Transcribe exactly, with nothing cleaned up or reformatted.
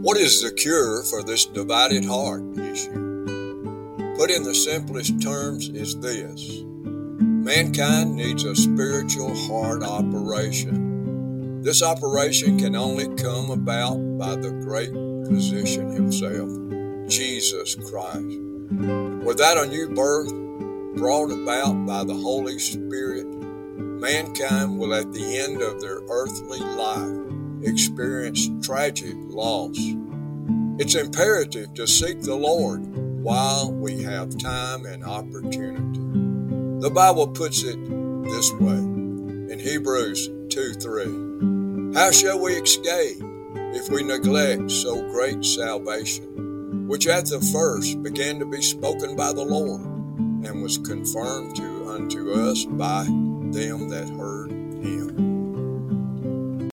What is the cure for this divided heart issue? Put in the simplest terms is this: mankind needs a spiritual heart operation. This operation can only come about by the great physician himself, Jesus Christ. Without a new birth brought about by the Holy Spirit, mankind will at the end of their earthly life experience tragic loss. It's imperative to seek the Lord while we have time and opportunity. The Bible puts it this way in Hebrews two three. How shall we escape if we neglect so great salvation, which at the first began to be spoken by the Lord, and was confirmed to unto us by them that heard him?